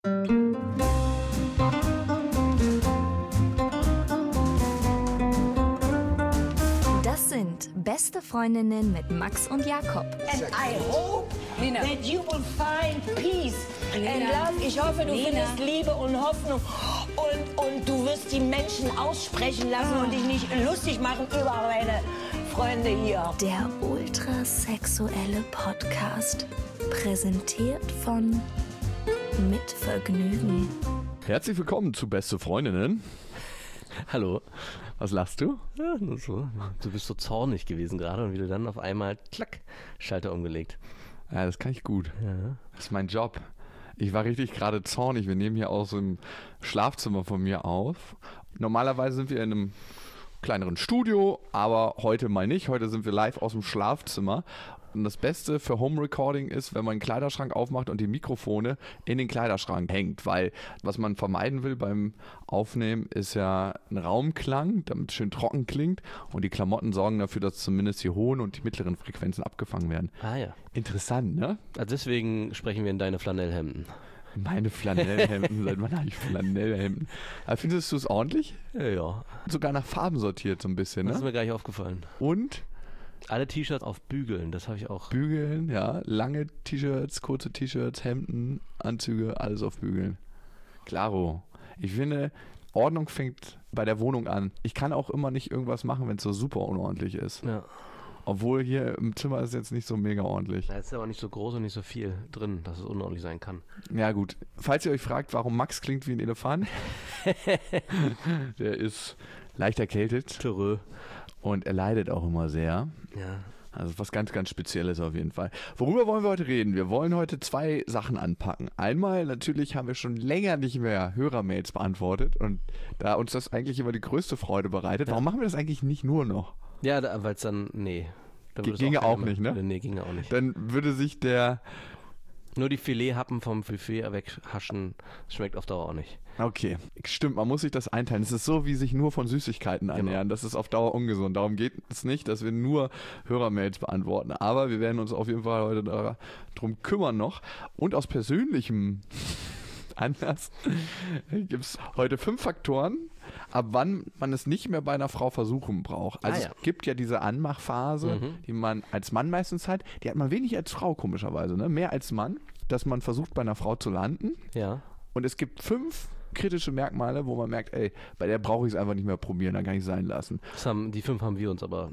Das sind Beste Freundinnen mit Max und Jakob. And I hope that you will find peace and love. Ich hoffe, du findest Liebe und Hoffnung und du wirst die Menschen aussprechen lassen und dich nicht lustig machen über meine Freunde hier. Der ultrasexuelle Podcast, präsentiert von Mit Vergnügen. Herzlich willkommen zu Beste Freundinnen. Hallo. Was lachst du? Ja, nur so. Du bist so zornig gewesen gerade und wieder dann auf einmal, klack, Schalter umgelegt. Ja, das kann ich gut. Ja. Das ist mein Job. Ich war richtig gerade zornig. Wir nehmen hier aus dem Schlafzimmer von mir auf. Normalerweise sind wir in einem kleineren Studio, aber heute mal nicht. Heute sind wir live aus dem Schlafzimmer. Und das Beste für Home Recording ist, wenn man einen Kleiderschrank aufmacht und die Mikrofone in den Kleiderschrank hängt, weil was man vermeiden will beim Aufnehmen ist ja ein Raumklang, damit es schön trocken klingt, und die Klamotten sorgen dafür, dass zumindest die hohen und die mittleren Frequenzen abgefangen werden. Ah ja. Interessant, ne? Also deswegen sprechen wir in deine Flanellhemden. Meine Flanellhemden, seit wann habe ich Flanellhemden? Aber findest du es ordentlich? Ja. Sogar nach Farben sortiert so ein bisschen, Das ist ne? mir gar nicht aufgefallen. Und Alle T-Shirts auf Bügeln, das habe ich auch. Bügeln, ja, lange T-Shirts, kurze T-Shirts, Hemden, Anzüge, alles auf Bügeln. Klaro. Ich finde, Ordnung fängt bei der Wohnung an. Ich kann auch immer nicht irgendwas machen, wenn es so super unordentlich ist. Ja. Obwohl hier im Zimmer ist jetzt nicht so mega ordentlich. Da ist aber nicht so groß und nicht so viel drin, dass es unordentlich sein kann. Ja gut, falls ihr euch fragt, warum Max klingt wie ein Elefant, der ist leicht erkältet Törö. und er leidet auch immer sehr. Ja. Also was ganz, ganz Spezielles auf jeden Fall. Worüber wollen wir heute reden? Wir wollen heute zwei Sachen anpacken. Einmal, natürlich haben wir schon länger nicht mehr Hörermails beantwortet und da uns das eigentlich immer die größte Freude bereitet, warum machen wir das eigentlich nicht nur noch? Ja, weil es dann, nee. Dann würde es Ginge auch keiner nicht, mehr- ne? Nee, ginge auch nicht. Dann würde sich der... Nur die Filethappen vom Buffet weghaschen, das schmeckt auf Dauer auch nicht. Okay, stimmt, man muss sich das einteilen. Es ist so, wie sich nur von Süßigkeiten ernähren. Das ist auf Dauer ungesund. Darum geht es nicht, dass wir nur Hörermails beantworten. Aber wir werden uns auf jeden Fall heute darum kümmern noch. Und aus persönlichem Anlass gibt es heute 5 Faktoren, ab wann man es nicht mehr bei einer Frau versuchen braucht. Also Ah, ja. es gibt ja diese Anmachphase, die man als Mann meistens hat. Die hat man wenig als Frau, komischerweise, ne? Mehr als Mann, dass man versucht, bei einer Frau zu landen. Ja. Und es gibt 5 kritische Merkmale, wo man merkt, ey, bei der brauche ich es einfach nicht mehr probieren, dann kann ich es sein lassen. Die 5 haben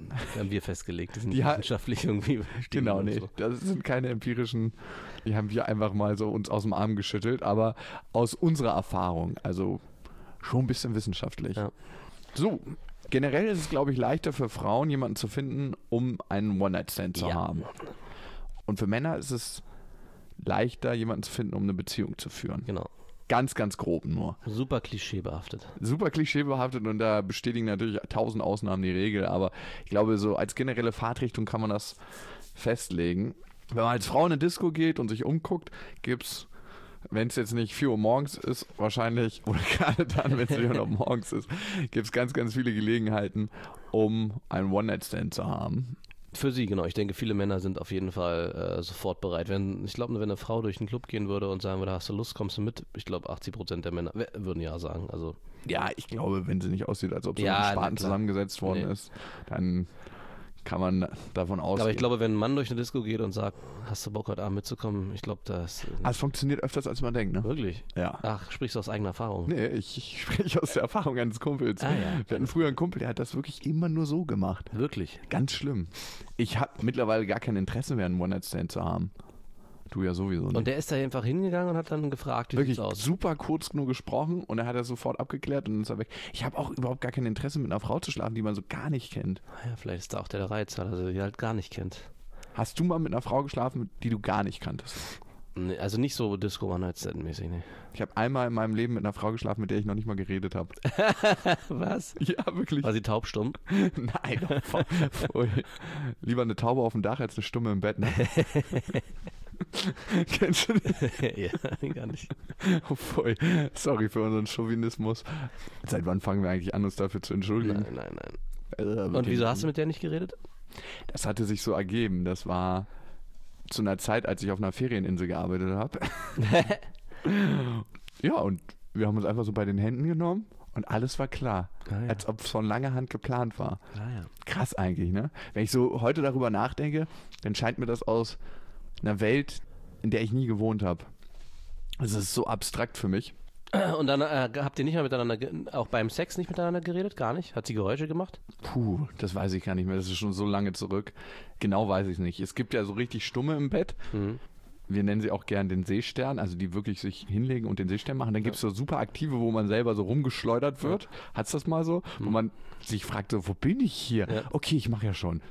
wir festgelegt. Die sind Die wissenschaftlich irgendwie bestimmt. Genau, und nee, so. das sind keine empirischen, die haben wir einfach mal so uns aus dem Arm geschüttelt, aber aus unserer Erfahrung, also schon ein bisschen wissenschaftlich. Ja. So, generell ist es, glaube ich, leichter für Frauen, jemanden zu finden, um einen One-Night-Stand zu Ja. haben. Und für Männer ist es leichter, jemanden zu finden, um eine Beziehung zu führen. Genau. Ganz, ganz grob nur. Super klischeebehaftet. Super klischeebehaftet und da bestätigen natürlich 1000 Ausnahmen die Regel, aber ich glaube, so als generelle Fahrtrichtung kann man das festlegen. Wenn man als Frau in eine Disco geht und sich umguckt, gibt's, wenn es jetzt nicht 4 Uhr morgens ist, wahrscheinlich, oder gerade dann, wenn es 4 Uhr morgens ist, gibt es ganz, ganz viele Gelegenheiten, um einen One-Night-Stand zu haben. Für sie, genau. Ich denke, viele Männer sind auf jeden Fall sofort bereit. Ich glaube, wenn eine Frau durch einen Club gehen würde und sagen würde, hast du Lust, kommst du mit? Ich glaube, 80% der Männer würden ja sagen. Also Ja, ich glaube, wenn sie nicht aussieht, als ob so Ja, ein na Spaten klar. zusammengesetzt worden Nee. ist, dann kann man davon ausgehen. Aber ich glaube, wenn ein Mann durch eine Disco geht und sagt, hast du Bock, heute Abend mitzukommen? Ich glaube, das es funktioniert öfters, als man denkt, ne? wirklich. Ja. Ach, sprichst du aus eigener Erfahrung? Nee, ich spreche aus der Erfahrung eines Kumpels. Ah, ja. Wir hatten früher einen Kumpel, der hat das wirklich immer nur so gemacht. Wirklich? Ganz schlimm. Ich habe mittlerweile gar kein Interesse mehr, einen One-Night-Stand zu haben. Du ja sowieso nicht. Und der ist da einfach hingegangen und hat dann gefragt, wie Wirklich sieht's aus? super kurz nur gesprochen und er hat das sofort abgeklärt und dann ist er weg. Ich habe auch überhaupt gar kein Interesse, mit einer Frau zu schlafen, die man so gar nicht kennt. Ja, vielleicht ist da auch der Reiz, weil er sie halt gar nicht kennt. Hast du mal mit einer Frau geschlafen, die du gar nicht kanntest? Nee, also nicht so Disco-One-Night-Stand-mäßig, ne? Ich habe einmal in meinem Leben mit einer Frau geschlafen, mit der ich noch nicht mal geredet habe. Was? Ja, wirklich. War sie taubstumm? Nein, voll. Lieber eine Taube auf dem Dach als eine Stumme im Bett. Ne? Kennst du das? Ja, gar nicht. Oh, voll. Sorry für unseren Chauvinismus. Seit wann fangen wir eigentlich an, uns dafür zu entschuldigen? Nein. Und wieso hast du mit der nicht geredet? Das hatte sich so ergeben. Das war zu einer Zeit, als ich auf einer Ferieninsel gearbeitet habe. Ja, und wir haben uns einfach so bei den Händen genommen und alles war klar. Ah, ja. Als ob es von langer Hand geplant war. Ah, ja. Krass eigentlich, ne? Wenn ich so heute darüber nachdenke, dann scheint mir das aus einer Welt, in der ich nie gewohnt habe. Es ist so abstrakt für mich. Und dann habt ihr nicht mal miteinander, auch beim Sex nicht miteinander geredet? Gar nicht? Hat sie Geräusche gemacht? Puh, das weiß ich gar nicht mehr. Das ist schon so lange zurück. Genau weiß ich es nicht. Es gibt ja so richtig Stumme im Bett. Mhm. Wir nennen sie auch gern den Seestern, also die wirklich sich hinlegen und den Seestern machen. Dann gibt es so super aktive, wo man selber so rumgeschleudert wird. Hat's das mal so? Wo man sich fragt, so, wo bin ich hier? Ja. Okay, ich mache ja schon.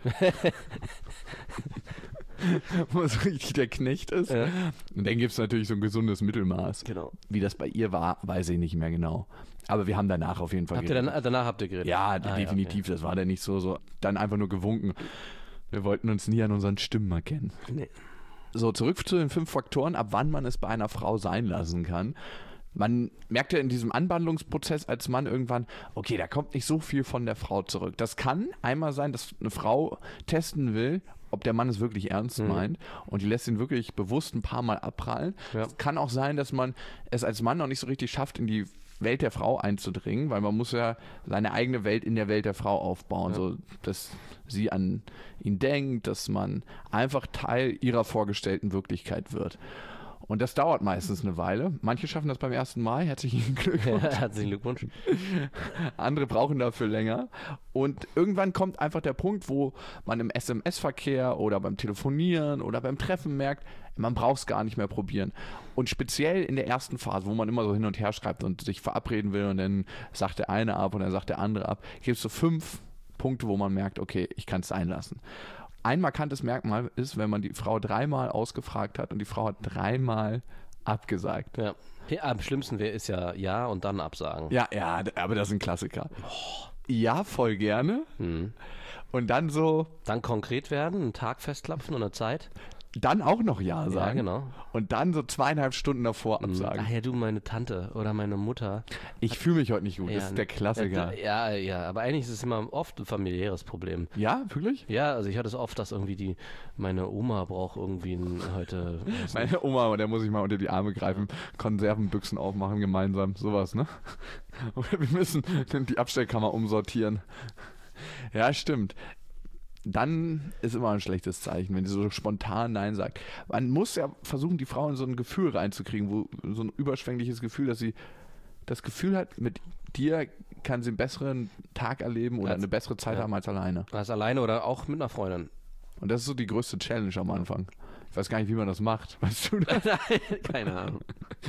Wo es richtig der Knecht ist. Ja. Und dann gibt es natürlich so ein gesundes Mittelmaß. Genau. Wie das bei ihr war, weiß ich nicht mehr genau. Aber wir haben danach auf jeden Fall Danach habt ihr geredet? Ja, definitiv. Ja, okay. Das war dann nicht so. Dann einfach nur gewunken. Wir wollten uns nie an unseren Stimmen erkennen. Nee. So, zurück zu den 5 Faktoren, ab wann man es bei einer Frau sein lassen kann. Man merkt ja in diesem Anwandlungsprozess als Mann irgendwann, okay, da kommt nicht so viel von der Frau zurück. Das kann einmal sein, dass eine Frau testen will, ob der Mann es wirklich ernst meint und die lässt ihn wirklich bewusst ein paar Mal abprallen. Ja. Es kann auch sein, dass man es als Mann noch nicht so richtig schafft, in die Welt der Frau einzudringen, weil man muss ja seine eigene Welt in der Welt der Frau aufbauen, so dass sie an ihn denkt, dass man einfach Teil ihrer vorgestellten Wirklichkeit wird. Und das dauert meistens eine Weile. Manche schaffen das beim ersten Mal. Herzlichen Glückwunsch. Ja, herzlichen Glückwunsch. Andere brauchen dafür länger. Und irgendwann kommt einfach der Punkt, wo man im SMS-Verkehr oder beim Telefonieren oder beim Treffen merkt, man braucht es gar nicht mehr probieren. Und speziell in der ersten Phase, wo man immer so hin und her schreibt und sich verabreden will und dann sagt der eine ab und dann sagt der andere ab, gibt es so 5 Punkte, wo man merkt, okay, ich kann es sein lassen. Ein markantes Merkmal ist, wenn man die Frau 3-mal ausgefragt hat und die Frau hat 3-mal abgesagt. Ja. Am schlimmsten ist ja und dann absagen. Ja, aber das ist ein Klassiker. Ja, voll gerne. Und dann so... Dann konkret werden, einen Tag festklopfen und eine Zeit. Dann auch noch Ja sagen. Ja, genau. Und dann so 2,5 Stunden davor absagen. Ach ja, du, meine Tante oder meine Mutter. Ich fühle mich heute nicht gut, das ist der Klassiker. Ja, aber eigentlich ist es immer oft ein familiäres Problem. Ja, wirklich? Ja, also ich hatte es oft, dass irgendwie meine Oma braucht irgendwie heute... Meine Oma, der muss ich mal unter die Arme greifen, Konservenbüchsen aufmachen gemeinsam, sowas, ne? Oder wir müssen die Abstellkammer umsortieren. Ja, stimmt. Dann ist immer ein schlechtes Zeichen, wenn sie so spontan Nein sagt. Man muss ja versuchen, die Frau in so ein Gefühl reinzukriegen, wo so ein überschwängliches Gefühl, dass sie das Gefühl hat, mit dir kann sie einen besseren Tag erleben oder eine bessere Zeit haben als alleine. Als alleine oder auch mit einer Freundin. Und das ist so die größte Challenge am Anfang. Ich weiß gar nicht, wie man das macht. Weißt du das? Nein, keine Ahnung.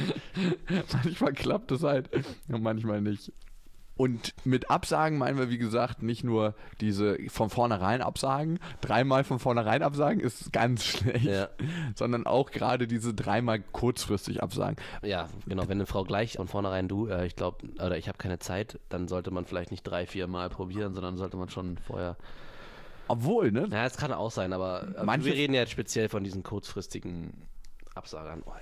Manchmal klappt es halt und manchmal nicht. Und mit Absagen meinen wir, wie gesagt, nicht nur diese von vornherein Absagen. 3-mal von vornherein absagen ist ganz schlecht. Sondern auch gerade diese 3-mal kurzfristig absagen. Ja, genau. Wenn eine Frau gleich von vornherein ich glaube, oder ich habe keine Zeit, dann sollte man vielleicht nicht 3-4 Mal probieren, sondern sollte man schon vorher... Obwohl, ne? Ja, es kann auch sein, aber wir reden ja jetzt speziell von diesen kurzfristigen Absagern. Oh,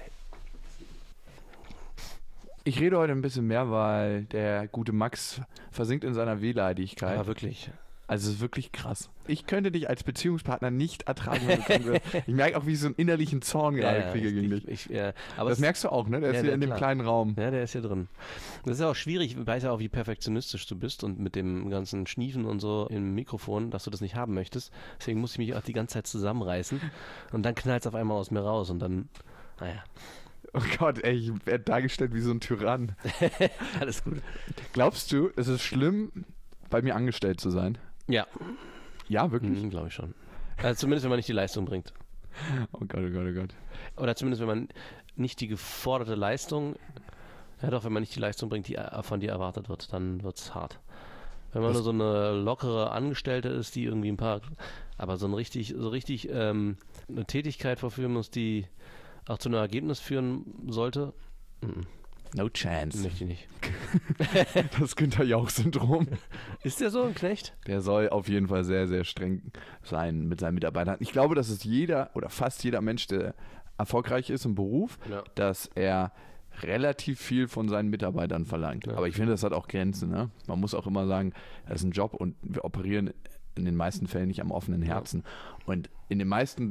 ich rede heute ein bisschen mehr, weil der gute Max versinkt in seiner Wehleidigkeit. Ja, wirklich. Also es ist wirklich krass. Ich könnte dich als Beziehungspartner nicht ertragen, wenn du krank wirst. Ich merke auch, wie ich so einen innerlichen Zorn gerade kriege gegen dich. Aber das merkst du auch, ne? Der ist hier in dem kleinen Raum. Ja, der ist hier drin. Das ist ja auch schwierig, ich weiß ja auch, wie perfektionistisch du bist und mit dem ganzen Schniefen und so im Mikrofon, dass du das nicht haben möchtest. Deswegen muss ich mich auch die ganze Zeit zusammenreißen und dann knallt es auf einmal aus mir raus und dann, naja. Oh Gott, ey, ich werde dargestellt wie so ein Tyrann. Alles gut. Glaubst du, es ist schlimm, bei mir angestellt zu sein? Ja. Ja, wirklich? Glaube ich schon. Also zumindest, wenn man nicht die Leistung bringt. Oh Gott, oh Gott, oh Gott. Oder zumindest, wenn man nicht die geforderte Leistung, ja doch, wenn man nicht die Leistung bringt, die von dir erwartet wird, dann wird es hart. Wenn man nur so eine lockere Angestellte ist, die irgendwie aber so richtig eine Tätigkeit verführen muss, die auch zu einem Ergebnis führen sollte. No chance. Möchte ich nicht. Das Günther-Jauch-Syndrom. Ist der so ein Knecht? Der soll auf jeden Fall sehr, sehr streng sein mit seinen Mitarbeitern. Ich glaube, dass es jeder oder fast jeder Mensch, der erfolgreich ist im Beruf, dass er relativ viel von seinen Mitarbeitern verlangt. Ja. Aber ich finde, das hat auch Grenzen. Ne? Man muss auch immer sagen, das ist ein Job und wir operieren in den meisten Fällen nicht am offenen Herzen. Und in den meisten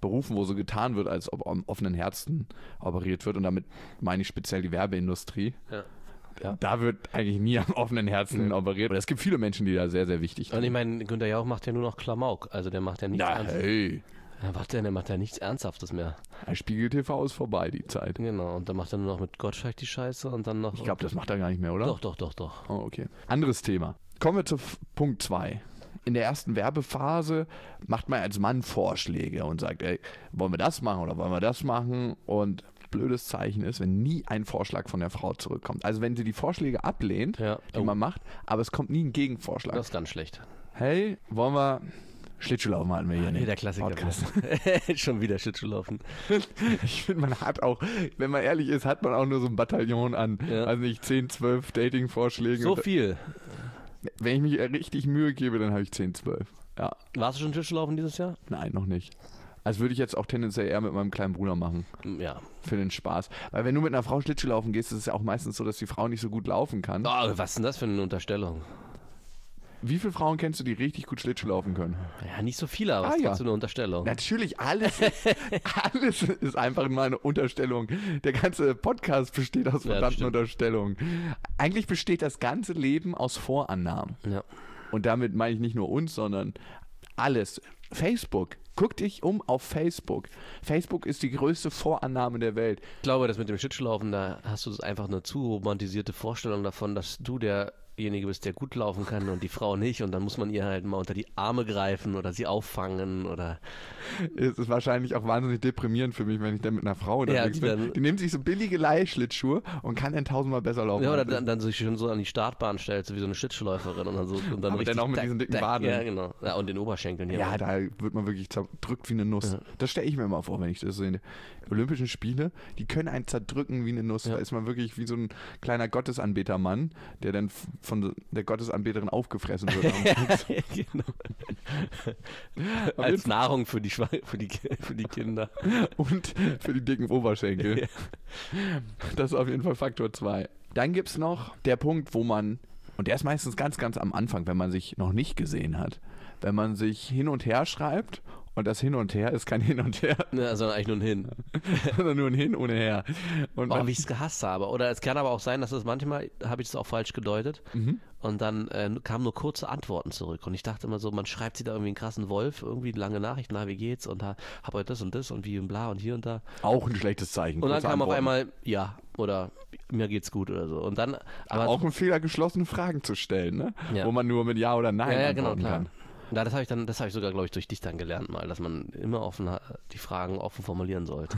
Berufen, wo so getan wird, als ob am offenen Herzen operiert wird. Und damit meine ich speziell die Werbeindustrie. Ja. Da wird eigentlich nie am offenen Herzen operiert. Aber es gibt viele Menschen, die da sehr, sehr wichtig sind. Und ich meine, Günther Jauch macht ja nur noch Klamauk. Also der macht ja nichts Ernsthaftes. Hey. Der macht ja nichts Ernsthaftes mehr. Spiegel TV ist vorbei, die Zeit. Genau, und dann macht er nur noch mit Gottschalk die Scheiße und dann noch... Ich glaube, das macht er gar nicht mehr, oder? Doch. Oh, okay. Anderes Thema. Kommen wir zu Punkt 2. In der ersten Werbephase macht man als Mann Vorschläge und sagt, ey, wollen wir das machen oder wollen wir das machen? Und blödes Zeichen ist, wenn nie ein Vorschlag von der Frau zurückkommt. Also wenn sie die Vorschläge ablehnt, die man macht, aber es kommt nie ein Gegenvorschlag. Das ist ganz schlecht. Hey, wollen wir... Schlittschuhlaufen hatten wir hier nicht. Der Klassiker. Schon wieder Schlittschuhlaufen. Ich finde, man hat auch, wenn man ehrlich ist, hat man auch nur so ein Bataillon an, also nicht 10, 12 Dating-Vorschlägen. So viel. Wenn ich mich richtig Mühe gebe, dann habe ich 10, 12. Ja. Warst du schon Schlittschuhlaufen dieses Jahr? Nein, noch nicht. Also würde ich jetzt auch tendenziell eher mit meinem kleinen Bruder machen. Ja. Für den Spaß. Weil wenn du mit einer Frau Schlittschuhlaufen gehst, ist es ja auch meistens so, dass die Frau nicht so gut laufen kann. Oh, was ist denn das für eine Unterstellung? Wie viele Frauen kennst du, die richtig gut Schlittschuh laufen können? Ja, nicht so viele, aber es ist trotzdem eine Unterstellung. Natürlich, alles ist einfach mal eine Unterstellung. Der ganze Podcast besteht aus verdammten Unterstellungen. Eigentlich besteht das ganze Leben aus Vorannahmen. Ja. Und damit meine ich nicht nur uns, sondern alles. Facebook. Guck dich um auf Facebook. Facebook ist die größte Vorannahme der Welt. Ich glaube, das mit dem Schlittschuhlaufen, da hast du einfach eine zu romantisierte Vorstellung davon, dass du derjenige bist, der gut laufen kann und die Frau nicht, und dann muss man ihr halt mal unter die Arme greifen oder sie auffangen oder... Es ist wahrscheinlich auch wahnsinnig deprimierend für mich, wenn ich dann mit einer Frau unterwegs bin. Die nimmt sich so billige Leihschlittschuhe und kann dann 1000-mal besser laufen. Ja, oder dann sich schon so an die Startbahn stellt, so wie so eine Schlittschuhläuferin und dann so und dann aber richtig dann auch mit diesen dicken Waden. Ja, genau. Ja, und den Oberschenkeln hier. Ja, da wird man wirklich zerdrückt wie eine Nuss. Ja. Das stelle ich mir immer vor, wenn ich das sehe. Olympischen Spiele, die können einen zerdrücken wie eine Nuss. Ja. Da ist man wirklich wie so ein kleiner Gottesanbetermann, der dann von der Gottesanbeterin aufgefressen wird. Ja, genau. Als Nahrung für die Kinder. Und für die dicken Oberschenkel. Ja. Das ist auf jeden Fall Faktor 2. Dann gibt es noch der Punkt, wo man, und der ist meistens ganz, ganz am Anfang, wenn man sich noch nicht gesehen hat, wenn man sich hin und her schreibt. Und das Hin und Her ist kein Hin und Her. Ja, sondern eigentlich nur ein Hin. Sondern nur ein Hin ohne Her. Und wie ich es gehasst habe. Oder es kann aber auch sein, dass es manchmal, habe ich es auch falsch gedeutet, und dann kamen nur kurze Antworten zurück. Und ich dachte immer so, man schreibt sich da irgendwie einen krassen Wolf, irgendwie lange Nachrichten, wie geht's, und hab heute das und das und wie und bla und hier und da. Auch ein schlechtes Zeichen. Und dann kam auf einmal, ja, oder mir geht's gut oder so. Und dann, aber auch ein Fehler, geschlossene Fragen zu stellen, ne? Ja. Wo man nur mit Ja oder Nein antworten kann. Ja, das habe ich sogar, glaube ich, durch dich dann gelernt mal, dass man immer die Fragen offen formulieren sollte.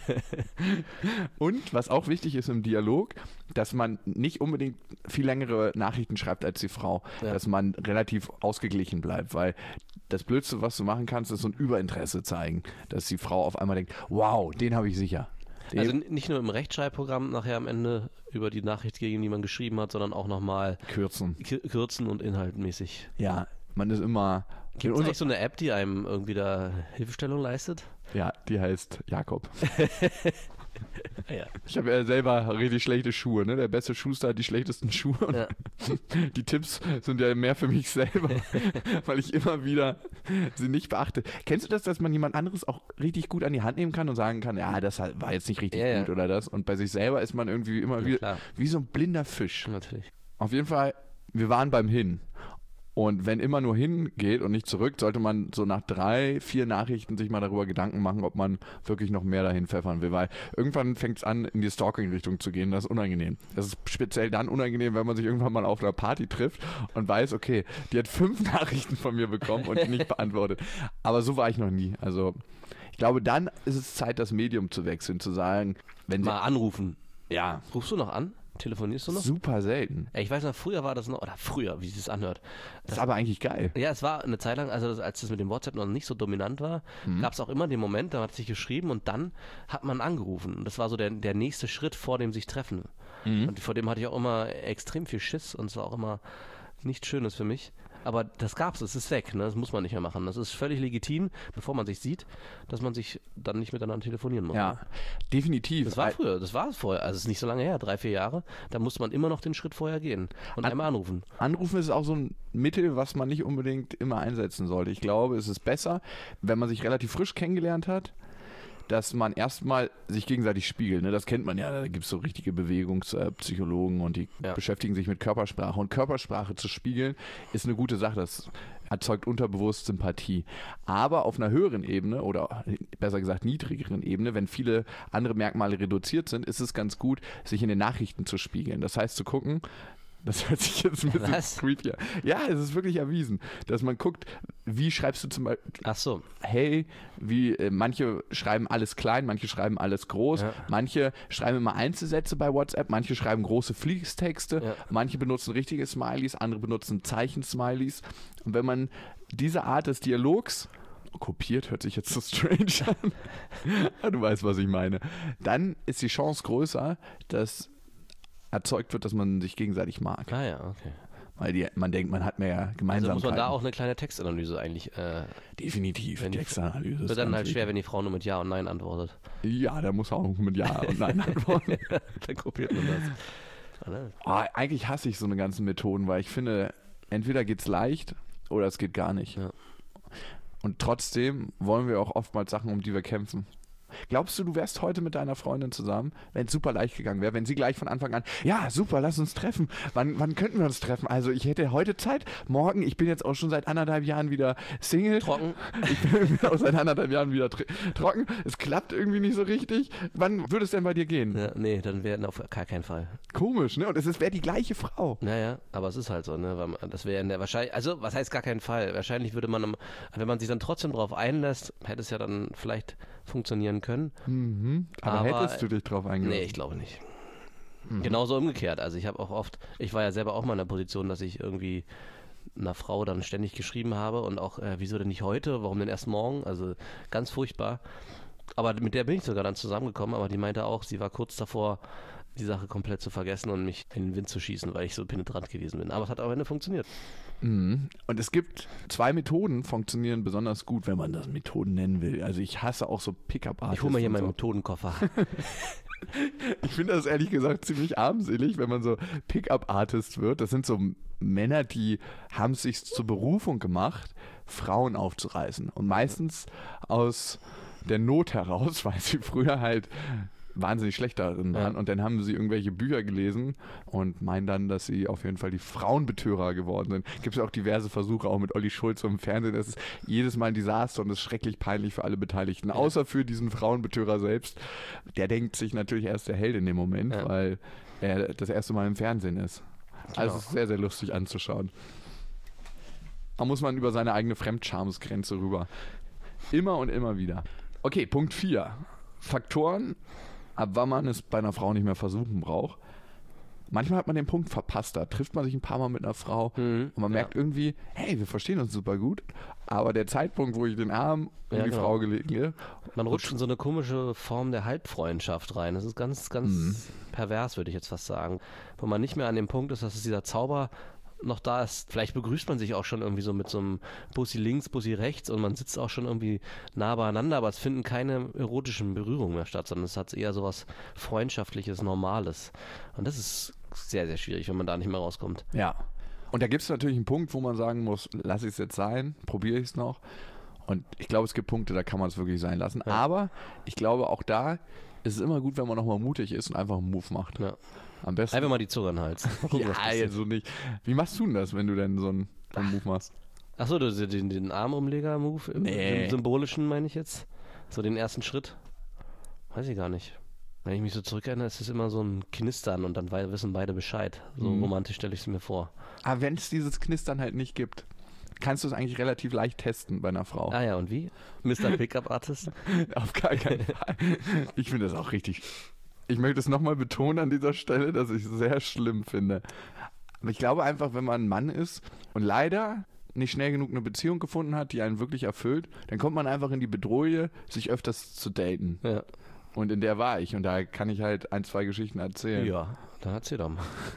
Und was auch wichtig ist im Dialog, dass man nicht unbedingt viel längere Nachrichten schreibt als die Frau, dass man relativ ausgeglichen bleibt, weil das Blödste, was du machen kannst, ist so ein Überinteresse zeigen, dass die Frau auf einmal denkt, wow, den habe ich sicher. Also nicht nur im Rechtschreibprogramm nachher am Ende über die Nachricht, gegen die man geschrieben hat, sondern auch nochmal kürzen und inhaltmäßig. Ja, man ist immer... Gibt es eigentlich so eine App, die einem irgendwie da Hilfestellung leistet? Ja, die heißt Jakob. Ja. Ich habe ja selber richtig schlechte Schuhe, ne? Der beste Schuster hat die schlechtesten Schuhe. Und die Tipps sind ja mehr für mich selber, weil ich immer wieder sie nicht beachte. Kennst du das, dass man jemand anderes auch richtig gut an die Hand nehmen kann und sagen kann, ja, das war jetzt nicht richtig gut oder das? Und bei sich selber ist man irgendwie immer wieder wie so ein blinder Fisch. Natürlich. Auf jeden Fall, wir waren beim Hin. Und wenn immer nur hingeht und nicht zurück, sollte man so nach 3, 4 Nachrichten sich mal darüber Gedanken machen, ob man wirklich noch mehr dahin pfeffern will. Weil irgendwann fängt es an, in die Stalking-Richtung zu gehen. Das ist unangenehm. Das ist speziell dann unangenehm, wenn man sich irgendwann mal auf einer Party trifft und weiß, okay, die hat 5 Nachrichten von mir bekommen und die nicht beantwortet. Aber so war ich noch nie. Also ich glaube, dann ist es Zeit, das Medium zu wechseln, zu sagen, wenn sie... Mal anrufen. Ja. Rufst du noch an? Telefonierst du noch? Super selten. Ich weiß noch, früher war das noch, oder früher, wie es sich anhört. Das ist aber eigentlich geil. Ja, es war eine Zeit lang, also als das mit dem WhatsApp noch nicht so dominant war, gab es auch immer den Moment, da hat sich geschrieben und dann hat man angerufen. Und das war so der nächste Schritt vor dem sich treffen. Und vor dem hatte ich auch immer extrem viel Schiss und es war auch immer nichts Schönes für mich. Aber das gab's, es ist weg, ne? Das muss man nicht mehr machen. Das ist völlig legitim, bevor man sich sieht, dass man sich dann nicht miteinander telefonieren muss. Ja, ne? definitiv. Das war früher, das war es vorher. Also es ist nicht so lange her, 3-4 Jahre. Da musste man immer noch den Schritt vorher gehen und einmal anrufen. Anrufen ist auch so ein Mittel, was man nicht unbedingt immer einsetzen sollte. Ich glaube, es ist besser, wenn man sich relativ frisch kennengelernt hat, dass man erstmal sich gegenseitig spiegelt. Ne? Das kennt man ja, da gibt es so richtige Bewegungspsychologen und die beschäftigen sich mit Körpersprache. Und Körpersprache zu spiegeln ist eine gute Sache. Das erzeugt unterbewusst Sympathie. Aber auf einer höheren Ebene oder besser gesagt niedrigeren Ebene, wenn viele andere Merkmale reduziert sind, ist es ganz gut, sich in den Nachrichten zu spiegeln. Das heißt zu gucken, das hört sich jetzt ein bisschen creepy an. Ja, es ist wirklich erwiesen, dass man guckt, wie schreibst du zum Beispiel, hey, manche schreiben alles klein, manche schreiben alles groß, manche schreiben immer Einzelsätze bei WhatsApp, manche schreiben große Fließtexte, manche benutzen richtige Smileys, andere benutzen Zeichensmileys. Und wenn man diese Art des Dialogs kopiert, hört sich jetzt so strange an, du weißt, was ich meine, dann ist die Chance größer, dass erzeugt wird, dass man sich gegenseitig mag. Ah ja, okay. Weil man denkt, man hat mehr Gemeinsamkeiten. Also muss man da auch eine kleine Textanalyse eigentlich... Definitiv, Textanalyse. Wird dann halt schwer, wenn die Frau nur mit Ja und Nein antwortet. Ja, da muss er auch mit Ja und Nein antworten. Dann kopiert man das. Eigentlich hasse ich so eine ganzen Methoden, weil ich finde, entweder geht's leicht oder es geht gar nicht. Ja. Und trotzdem wollen wir auch oftmals Sachen, um die wir kämpfen. Glaubst du, du wärst heute mit deiner Freundin zusammen, wenn es super leicht gegangen wäre, wenn sie gleich von Anfang an, ja, super, lass uns treffen. Wann könnten wir uns treffen? Also ich hätte heute Zeit, morgen, ich bin jetzt auch schon seit 1,5 Jahren wieder Single. Trocken. Ich bin auch seit 1,5 Jahren wieder trocken. Es klappt irgendwie nicht so richtig. Wann würde es denn bei dir gehen? Ja, nee, dann wäre auf gar keinen Fall. Komisch, ne? Und es wäre die gleiche Frau. Naja, aber es ist halt so, ne? Weil das wäre ja wahrscheinlich, also was heißt gar keinen Fall? Wahrscheinlich würde man, wenn man sich dann trotzdem drauf einlässt, hätte es ja dann vielleicht funktionieren können. Mhm. Aber hättest du dich drauf eingelassen? Nee, ich glaube nicht. Genauso umgekehrt. Also ich habe auch oft, ich war ja selber auch mal in der Position, dass ich irgendwie einer Frau dann ständig geschrieben habe und auch, wieso denn nicht heute, warum denn erst morgen? Also ganz furchtbar. Aber mit der bin ich sogar dann zusammengekommen, aber die meinte auch, sie war kurz davor, die Sache komplett zu vergessen und mich in den Wind zu schießen, weil ich so penetrant gewesen bin. Aber es hat am Ende funktioniert. Mhm. Und es gibt 2 Methoden, funktionieren besonders gut, wenn man das Methoden nennen will. Also ich hasse auch so Pickup-Artists. Ich hole mal hier meinen Methodenkoffer. Ich finde das ehrlich gesagt ziemlich armselig, wenn man so Pickup-Artist wird. Das sind so Männer, die haben es sich zur Berufung gemacht, Frauen aufzureißen. Und meistens aus der Not heraus, weil sie früher halt wahnsinnig schlecht darin waren. Und dann haben sie irgendwelche Bücher gelesen und meinen dann, dass sie auf jeden Fall die Frauenbetörer geworden sind. Gibt es ja auch diverse Versuche, auch mit Olli Schulz im Fernsehen. Das ist jedes Mal ein Desaster und ist schrecklich peinlich für alle Beteiligten. Außer für diesen Frauenbetörer selbst. Der denkt sich natürlich erst der Held in dem Moment, weil er das erste Mal im Fernsehen ist. Also es ist sehr, sehr lustig anzuschauen. Da muss man über seine eigene Fremdschamsgrenze rüber. Immer und immer wieder. Okay, Punkt 4. Faktoren, ab wann man es bei einer Frau nicht mehr versuchen braucht. Manchmal hat man den Punkt verpasst, da trifft man sich ein paar Mal mit einer Frau und man merkt irgendwie, hey, wir verstehen uns super gut, aber der Zeitpunkt, wo ich den Arm um die Frau gelegt habe. Man rutscht in so eine komische Form der Halbfreundschaft rein. Das ist ganz, ganz pervers, würde ich jetzt fast sagen. Wo man nicht mehr an dem Punkt ist, dass es dieser Zauber noch da ist. Vielleicht begrüßt man sich auch schon irgendwie so mit so einem Bussi links, Bussi rechts und man sitzt auch schon irgendwie nah beieinander, aber es finden keine erotischen Berührungen mehr statt, sondern es hat eher so was Freundschaftliches, Normales. Und das ist sehr, sehr schwierig, wenn man da nicht mehr rauskommt. Ja. Und da gibt es natürlich einen Punkt, wo man sagen muss, lass ich es jetzt sein, probiere ich es noch. Und ich glaube, es gibt Punkte, da kann man es wirklich sein lassen. Ja. Aber ich glaube, auch da ist es immer gut, wenn man nochmal mutig ist und einfach einen Move macht. Ja. Am besten. Einfach mal die Zunge an den Hals. Ja, also nicht. Wie machst du denn das, wenn du denn so einen Move machst? Achso, den Armumleger-Move? Nee. Im symbolischen meine ich jetzt? So den ersten Schritt? Weiß ich gar nicht. Wenn ich mich so zurückerinnere, ist es immer so ein Knistern und dann wissen beide Bescheid. So romantisch stelle ich es mir vor. Aber wenn es dieses Knistern halt nicht gibt, kannst du es eigentlich relativ leicht testen bei einer Frau. Ah ja, und wie? Mr. Pickup Artist? Auf gar keinen Fall. Ich finde das auch richtig. Ich möchte es nochmal betonen an dieser Stelle, dass ich es sehr schlimm finde. Aber ich glaube einfach, wenn man ein Mann ist und leider nicht schnell genug eine Beziehung gefunden hat, die einen wirklich erfüllt, dann kommt man einfach in die Bedrohung, sich öfters zu daten. Ja. Und in der war ich und da kann ich halt 1, 2 Geschichten erzählen. Ja, dann erzähl doch mal.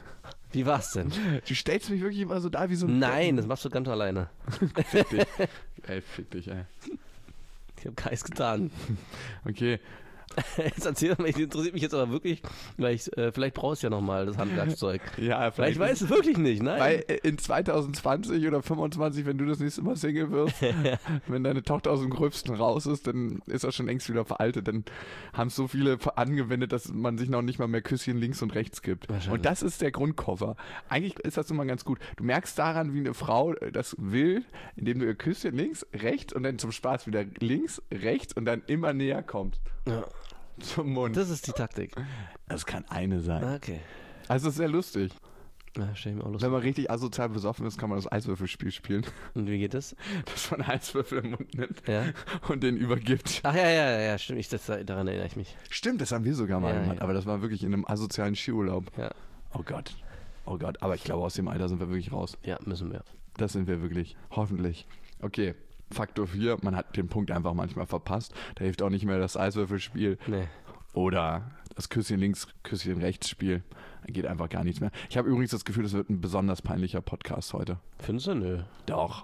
Wie war's denn? Du stellst mich wirklich immer so da wie so ein... Nein, das machst du ganz alleine. Fick dich. Fick dich, ey. Ich habe keins getan. Okay. Jetzt erzähl mal, interessiert mich jetzt aber wirklich, weil ich, vielleicht brauchst du ja nochmal das Handwerkszeug. Ja, vielleicht weißt du es wirklich nicht, nein. Weil in 2020 oder 2025, wenn du das nächste Mal Single wirst, wenn deine Tochter aus dem Gröbsten raus ist, dann ist das schon längst wieder veraltet. Dann haben es so viele angewendet, dass man sich noch nicht mal mehr Küsschen links und rechts gibt. Und das ist der Grundkoffer. Eigentlich ist das immer ganz gut. Du merkst daran, wie eine Frau das will, indem du ihr Küsschen links, rechts und dann zum Spaß wieder links, rechts und dann immer näher kommst. Ja. Zum Mund. Das ist die Taktik. Das kann eine sein. Okay. Also es ist sehr lustig. Ja, stell ich mir auch lustig. Wenn man richtig asozial besoffen ist, kann man das Eiswürfelspiel spielen. Und wie geht das? Dass man Eiswürfel im Mund nimmt Ja. und den übergibt. Ach ja, stimmt. Daran erinnere ich mich. Stimmt, das haben wir sogar mal gemacht. Ja. Aber das war wirklich in einem asozialen Skiurlaub. Ja. Oh Gott. Aber ich glaube, aus dem Alter sind wir wirklich raus. Ja, müssen wir. Das sind wir wirklich. Hoffentlich. Okay. Faktor 4, man hat den Punkt einfach manchmal verpasst. Da hilft auch nicht mehr das Eiswürfelspiel. Nee. Oder das Küsschen links, Küsschen rechts Spiel. Da geht einfach gar nichts mehr. Ich habe übrigens das Gefühl, das wird ein besonders peinlicher Podcast heute. Findest du? Nö. Doch.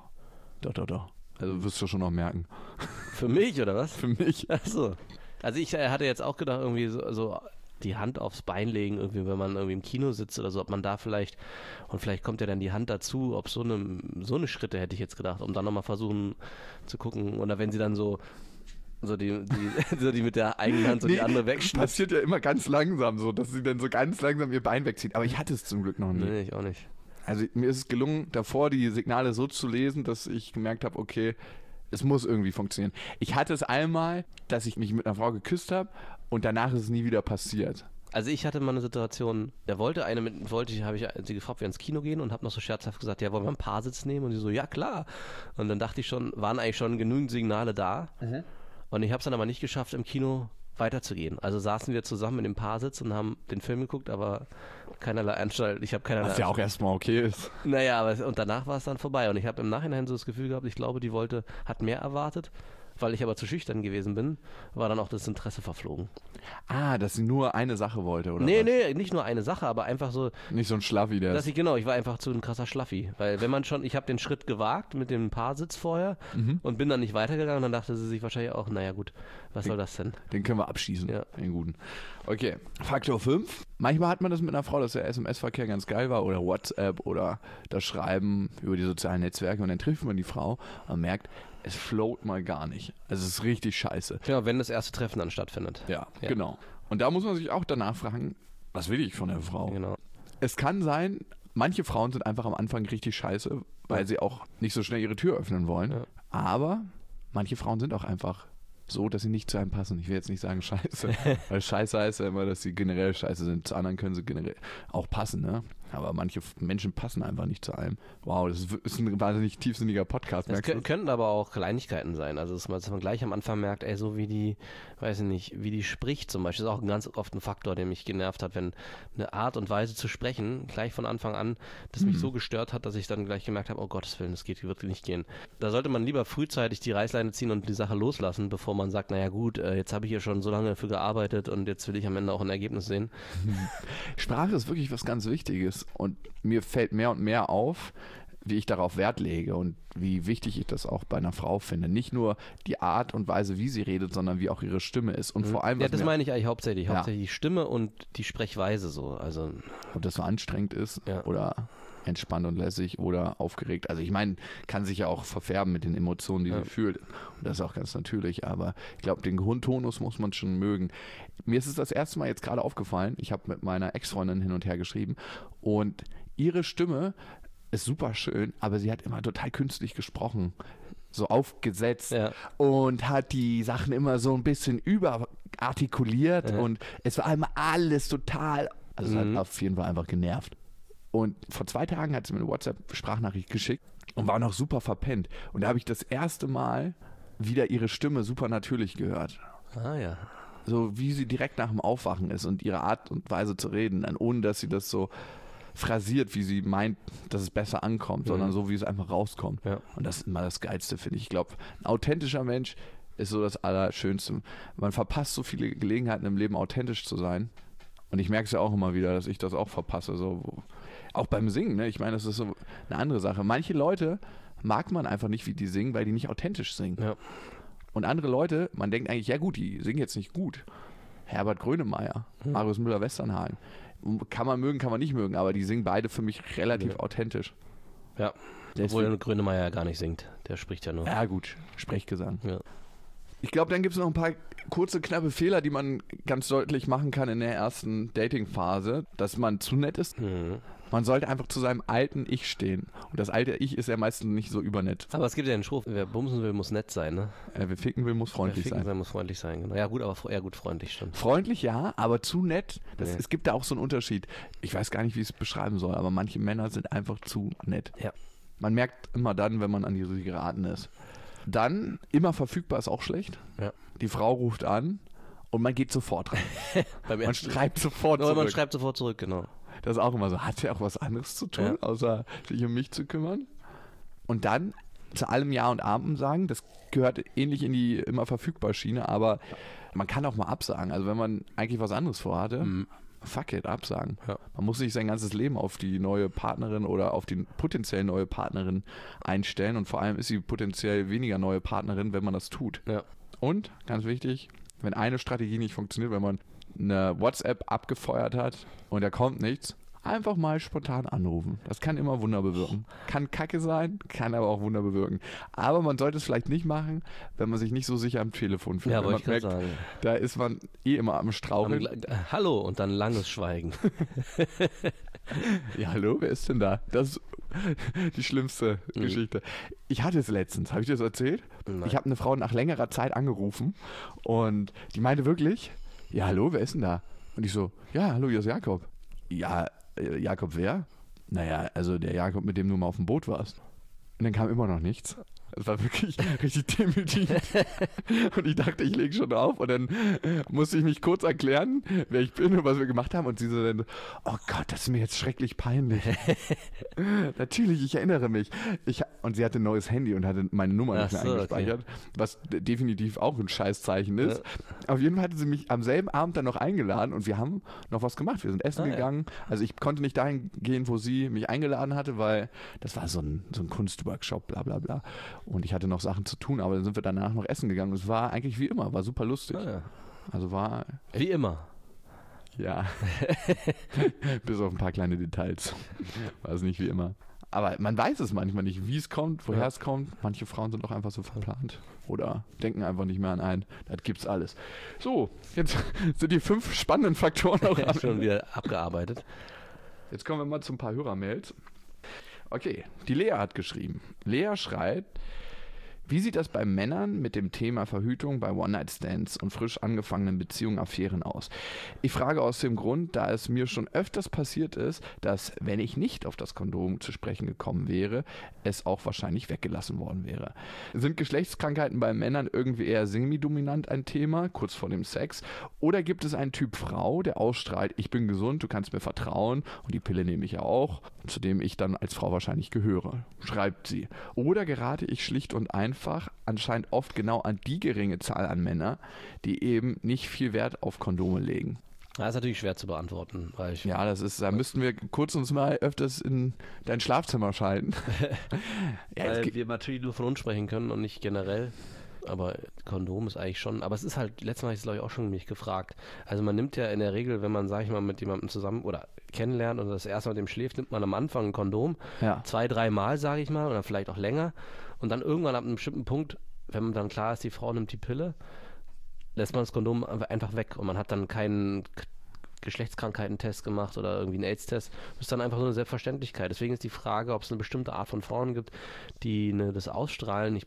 Also wirst du schon noch merken. Für mich, oder was? Für mich. Achso. Also ich hatte jetzt auch gedacht, irgendwie so die Hand aufs Bein legen, irgendwie, wenn man irgendwie im Kino sitzt oder so, ob man da vielleicht kommt ja dann die Hand dazu, ob so eine Schritte hätte ich jetzt gedacht, um dann nochmal versuchen zu gucken, oder wenn sie dann so die mit der eigenen Hand so die andere wegschnippt. Passiert ja immer ganz langsam so, dass sie dann so ganz langsam ihr Bein wegzieht. Aber ich hatte es zum Glück noch nicht. Nee, ich auch nicht. Also mir ist es gelungen, davor die Signale so zu lesen, dass ich gemerkt habe, okay, es muss irgendwie funktionieren. Ich hatte es einmal, dass ich mich mit einer Frau geküsst habe und danach ist es nie wieder passiert. Also ich hatte mal eine Situation, habe ich sie gefragt, ob wir ins Kino gehen und habe noch so scherzhaft gesagt, ja, wollen wir einen Paarsitz nehmen? Und sie so, ja klar. Und dann dachte ich schon, waren eigentlich schon genügend Signale da. Und ich habe es dann aber nicht geschafft, im Kino weiterzugehen. Also saßen wir zusammen in dem Paarsitz und haben den Film geguckt, aber keinerlei Anstalt. Was ja auch erstmal okay ist. Naja, und danach war es dann vorbei. Und ich habe im Nachhinein so das Gefühl gehabt, ich glaube, die hat mehr erwartet. Weil ich aber zu schüchtern gewesen bin, war dann auch das Interesse verflogen. Ah, dass sie nur eine Sache wollte, oder? Nee, nicht nur eine Sache, aber einfach so. Nicht so ein Schlaffi, der ist. Ich war einfach zu ein krasser Schlaffi. Weil wenn man schon, ich habe den Schritt gewagt mit dem Paarsitz vorher und bin dann nicht weitergegangen, dann dachte sie sich wahrscheinlich auch, naja gut, was soll das denn? Den können wir abschießen, ja. Den guten. Okay, Faktor 5. Manchmal hat man das mit einer Frau, dass der SMS-Verkehr ganz geil war oder WhatsApp oder das Schreiben über die sozialen Netzwerke und dann trifft man die Frau und merkt, es float mal gar nicht. Also es ist richtig scheiße. Genau, wenn das erste Treffen dann stattfindet. Ja, genau. Und da muss man sich auch danach fragen, was will ich von der Frau? Genau. Es kann sein, manche Frauen sind einfach am Anfang richtig scheiße, weil sie auch nicht so schnell ihre Tür öffnen wollen. Ja. Aber manche Frauen sind auch einfach so, dass sie nicht zu einem passen. Ich will jetzt nicht sagen scheiße, weil scheiße heißt ja immer, dass sie generell scheiße sind. Zu anderen können sie generell auch passen, ne? Aber manche Menschen passen einfach nicht zu einem. Wow, das ist ein wahnsinnig tiefsinniger Podcast. Das könnten aber auch Kleinigkeiten sein. Also, dass man gleich am Anfang merkt, so wie die, weiß ich nicht, wie die spricht zum Beispiel. Das ist auch ganz oft ein Faktor, der mich genervt hat, wenn eine Art und Weise zu sprechen, gleich von Anfang an, das mich so gestört hat, dass ich dann gleich gemerkt habe, oh Gottes Willen, das wird nicht gehen. Da sollte man lieber frühzeitig die Reißleine ziehen und die Sache loslassen, bevor man sagt, naja gut, jetzt habe ich hier schon so lange dafür gearbeitet und jetzt will ich am Ende auch ein Ergebnis sehen. Sprache ist wirklich was ganz Wichtiges. Und mir fällt mehr und mehr auf, wie ich darauf Wert lege und wie wichtig ich das auch bei einer Frau finde. Nicht nur die Art und Weise, wie sie redet, sondern wie auch ihre Stimme ist. Und vor allem, ja, das meine ich eigentlich hauptsächlich. Hauptsächlich die Stimme und die Sprechweise so. Also, ob das so anstrengend ist oder entspannt und lässig oder aufgeregt. Also ich meine, kann sich ja auch verfärben mit den Emotionen, die sie fühlt. Und das ist auch ganz natürlich. Aber ich glaube, den Grundtonus muss man schon mögen. Mir ist es das erste Mal jetzt gerade aufgefallen. Ich habe mit meiner Ex-Freundin hin und her geschrieben und ihre Stimme ist super schön, aber sie hat immer total künstlich gesprochen. So aufgesetzt und hat die Sachen immer so ein bisschen überartikuliert und es war immer alles total, also es hat auf jeden Fall einfach genervt. Und vor 2 Tagen hat sie mir eine WhatsApp-Sprachnachricht geschickt und war noch super verpennt. Und da habe ich das erste Mal wieder ihre Stimme super natürlich gehört. Ah ja. So wie sie direkt nach dem Aufwachen ist und ihre Art und Weise zu reden, ohne dass sie das so phrasiert, wie sie meint, dass es besser ankommt, sondern so, wie es einfach rauskommt. Ja. Und das ist immer das Geilste, finde ich. Ich glaube, ein authentischer Mensch ist so das Allerschönste. Man verpasst so viele Gelegenheiten im Leben, authentisch zu sein. Und ich merke es ja auch immer wieder, dass ich das auch verpasse. So. Auch beim Singen, ne? Ich meine, das ist so eine andere Sache. Manche Leute mag man einfach nicht, wie die singen, weil die nicht authentisch singen. Ja. Und andere Leute, man denkt eigentlich, ja gut, die singen jetzt nicht gut. Herbert Grönemeyer, Marius Müller-Westernhagen. Kann man mögen, kann man nicht mögen, aber die singen beide für mich relativ authentisch. Ja, obwohl Grönemeyer ja gar nicht singt. Der spricht ja nur. Ja gut, Sprechgesang. Ja. Ich glaube, dann gibt es noch ein paar kurze, knappe Fehler, die man ganz deutlich machen kann in der ersten Dating-Phase, dass man zu nett ist. Man sollte einfach zu seinem alten Ich stehen. Und das alte Ich ist ja meistens nicht so übernett. Aber es gibt ja den Spruch, wer bumsen will, muss nett sein, ne? Wer ficken will, muss freundlich sein. Wer ficken will, muss freundlich sein, genau. Ja gut, aber freundlich schon. Freundlich ja, aber zu nett. Es gibt da auch so einen Unterschied. Ich weiß gar nicht, wie ich es beschreiben soll, aber manche Männer sind einfach zu nett. Ja. Man merkt immer dann, wenn man an die Richtige geraten ist. Dann, immer verfügbar ist auch schlecht. Ja. Die Frau ruft an und man geht sofort rein. Man schreibt sofort zurück. Man schreibt sofort zurück, genau. Das ist auch immer so. Hat ja auch was anderes zu tun, außer sich um mich zu kümmern. Und dann zu allem Ja und Amen sagen. Das gehört ähnlich in die immer verfügbar Schiene, aber man kann auch mal absagen. Also wenn man eigentlich was anderes vorhatte, fuck it, absagen. Ja. Man muss sich sein ganzes Leben auf die neue Partnerin oder auf die potenziell neue Partnerin einstellen und vor allem ist sie potenziell weniger neue Partnerin, wenn man das tut. Ja. Und, ganz wichtig, wenn eine Strategie nicht funktioniert, wenn man eine WhatsApp abgefeuert hat und da kommt nichts, einfach mal spontan anrufen. Das kann immer Wunder bewirken. Kann kacke sein, kann aber auch Wunder bewirken. Aber man sollte es vielleicht nicht machen, wenn man sich nicht so sicher am Telefon fühlt. Ja, wenn man wollte ich gerade sagen. Da ist man immer am Straucheln. Hallo und dann langes Schweigen. Ja, hallo, wer ist denn da? Das ist die schlimmste Geschichte. Ich hatte es letztens, habe ich dir das erzählt? Nein. Ich habe eine Frau nach längerer Zeit angerufen und die meinte wirklich, ja, hallo, wer ist denn da? Und ich so, ja, hallo, hier ist Jakob. Ja, Jakob wer? Naja, also der Jakob, mit dem du mal auf dem Boot warst. Und dann kam immer noch nichts. Es war wirklich richtig demütigend. Und ich dachte, ich lege schon auf. Und dann musste ich mich kurz erklären, wer ich bin und was wir gemacht haben. Und sie so dann, oh Gott, das ist mir jetzt schrecklich peinlich. Natürlich, ich erinnere mich. Und sie hatte ein neues Handy und hatte meine Nummer nicht mehr eingespeichert. Okay. Was definitiv auch ein Scheißzeichen ist. Ja. Auf jeden Fall hatte sie mich am selben Abend dann noch eingeladen. Und wir haben noch was gemacht. Wir sind essen gegangen. Also ich konnte nicht dahin gehen, wo sie mich eingeladen hatte, weil das war so ein Kunstworkshop, bla bla bla. Und ich hatte noch Sachen zu tun, aber dann sind wir danach noch essen gegangen. Es war eigentlich wie immer, war super lustig. Ja. Also war... Wie immer. Ja. Bis auf ein paar kleine Details. War es nicht wie immer. Aber man weiß es manchmal nicht, wie es kommt, woher es kommt. Manche Frauen sind auch einfach so verplant. Oder denken einfach nicht mehr an einen. Das gibt's alles. So, jetzt sind die 5 spannenden Faktoren auch schon wieder abgearbeitet. Jetzt kommen wir mal zu ein paar Hörermails. Okay, die Lea hat geschrieben. Lea schreibt, wie sieht das bei Männern mit dem Thema Verhütung bei One-Night-Stands und frisch angefangenen Beziehungen, Affären aus? Ich frage aus dem Grund, da es mir schon öfters passiert ist, dass, wenn ich nicht auf das Kondom zu sprechen gekommen wäre, es auch wahrscheinlich weggelassen worden wäre. Sind Geschlechtskrankheiten bei Männern irgendwie eher semi-dominant ein Thema, kurz vor dem Sex? Oder gibt es einen Typ Frau, der ausstrahlt, ich bin gesund, du kannst mir vertrauen und die Pille nehme ich ja auch, zu dem ich dann als Frau wahrscheinlich gehöre? Schreibt sie. Oder gerate ich schlicht und einfach anscheinend oft genau an die geringe Zahl an Männern, die eben nicht viel Wert auf Kondome legen? Das ist natürlich schwer zu beantworten. Da müssten wir kurz uns mal öfters in dein Schlafzimmer schalten. Weil wir natürlich nur von uns sprechen können und nicht generell. Aber Kondom ist eigentlich schon, aber es ist halt, letztes Mal habe ich es glaube ich auch schon mich gefragt. Also man nimmt ja in der Regel, wenn man, sag ich mal, mit jemandem zusammen oder kennenlernt und das erste Mal mit dem schläft, nimmt man am Anfang ein Kondom. Ja. 2-3 Mal, sage ich mal, oder vielleicht auch länger. Und dann irgendwann ab einem bestimmten Punkt, wenn man dann klar ist, die Frau nimmt die Pille, lässt man das Kondom einfach weg und man hat dann keinen Geschlechtskrankheitentest gemacht oder irgendwie einen AIDS-Test. Das ist dann einfach so eine Selbstverständlichkeit. Deswegen ist die Frage, ob es eine bestimmte Art von Frauen gibt, die das ausstrahlen.